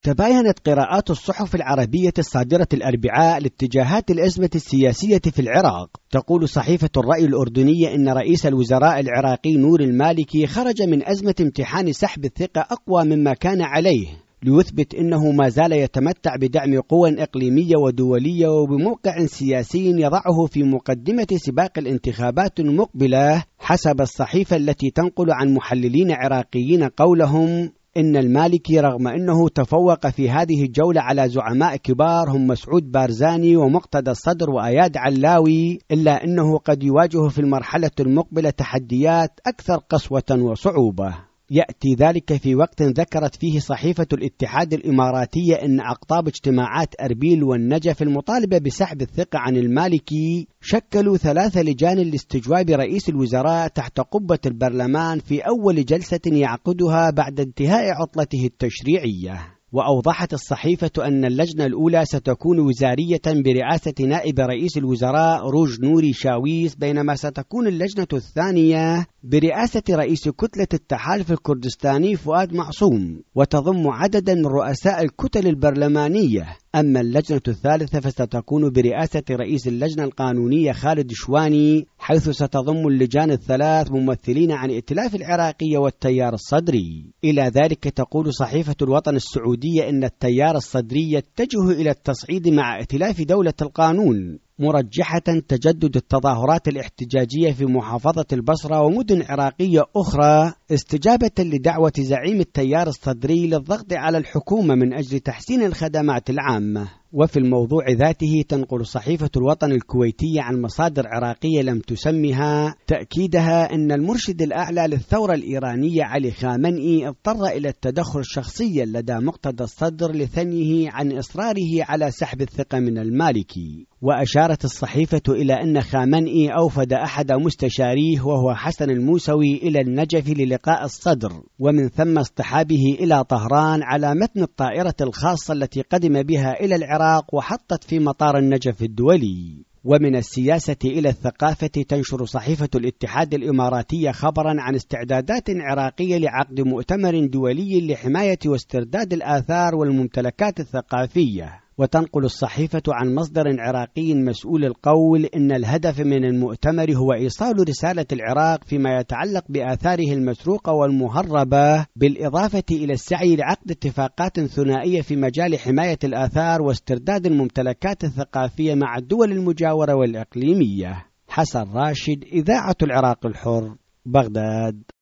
تباينت قراءات الصحف العربية الصادرة الأربعاء لاتجاهات الأزمة السياسية في العراق. تقول صحيفة الرأي الأردنية إن رئيس الوزراء العراقي نور المالكي خرج من أزمة امتحان سحب الثقة أقوى مما كان عليه، ليثبت أنه ما زال يتمتع بدعم قوى إقليمية ودولية وبموقع سياسي يضعه في مقدمة سباق الانتخابات المقبلة، حسب الصحيفة التي تنقل عن محللين عراقيين قولهم إن المالكي رغم أنه تفوق في هذه الجولة على زعماء كبار هم مسعود بارزاني ومقتدى الصدر وأياد علاوي، إلا أنه قد يواجه في المرحلة المقبلة تحديات أكثر قسوة وصعوبة. يأتي ذلك في وقت ذكرت فيه صحيفة الاتحاد الإماراتية أن أقطاب اجتماعات أربيل والنجف المطالبة بسحب الثقة عن المالكي شكلوا 3 لجان لاستجواب رئيس الوزراء تحت قبة البرلمان في أول جلسة يعقدها بعد انتهاء عطلته التشريعية. وأوضحت الصحيفة أن اللجنة الأولى ستكون وزارية برئاسة نائب رئيس الوزراء روج نوري شاويس، بينما ستكون اللجنة الثانية برئاسة رئيس كتلة التحالف الكردستاني فؤاد معصوم، وتضم عددا من رؤساء الكتل البرلمانية. أما اللجنة الثالثة فستكون برئاسة رئيس اللجنة القانونية خالد شواني، حيث ستضم اللجان الثلاث ممثلين عن ائتلاف العراقية والتيار الصدري. إلى ذلك تقول صحيفة الوطن السعودية إن التيار الصدري يتجه إلى التصعيد مع ائتلاف دولة القانون، مرجحة تجدد التظاهرات الاحتجاجية في محافظة البصرة ومدن عراقية أخرى استجابة لدعوة زعيم التيار الصدري للضغط على الحكومة من أجل تحسين الخدمات العامة. وفي الموضوع ذاته تنقل صحيفة الوطن الكويتية عن مصادر عراقية لم تسمها تأكيدها أن المرشد الأعلى للثورة الإيرانية علي خامنئي اضطر إلى التدخل شخصيا لدى مقتدى الصدر لثنيه عن إصراره على سحب الثقة من المالكي. وأشارت الصحيفة إلى أن خامنئي أوفد أحد مستشاريه وهو حسن الموسوي إلى النجف للقاء الصدر، ومن ثم اصطحابه إلى طهران على متن الطائرة الخاصة التي قدم بها إلى العراق وحطت في مطار النجف الدولي. ومن السياسة إلى الثقافة تنشر صحيفة الاتحاد الإماراتية خبرا عن استعدادات عراقية لعقد مؤتمر دولي لحماية واسترداد الآثار والممتلكات الثقافية. وتنقل الصحيفة عن مصدر عراقي مسؤول القول إن الهدف من المؤتمر هو إيصال رسالة العراق فيما يتعلق بآثاره المسروقة والمهربة، بالإضافة إلى السعي لعقد اتفاقات ثنائية في مجال حماية الآثار واسترداد الممتلكات الثقافية مع الدول المجاورة والإقليمية. حسن راشد، إذاعة العراق الحر، بغداد.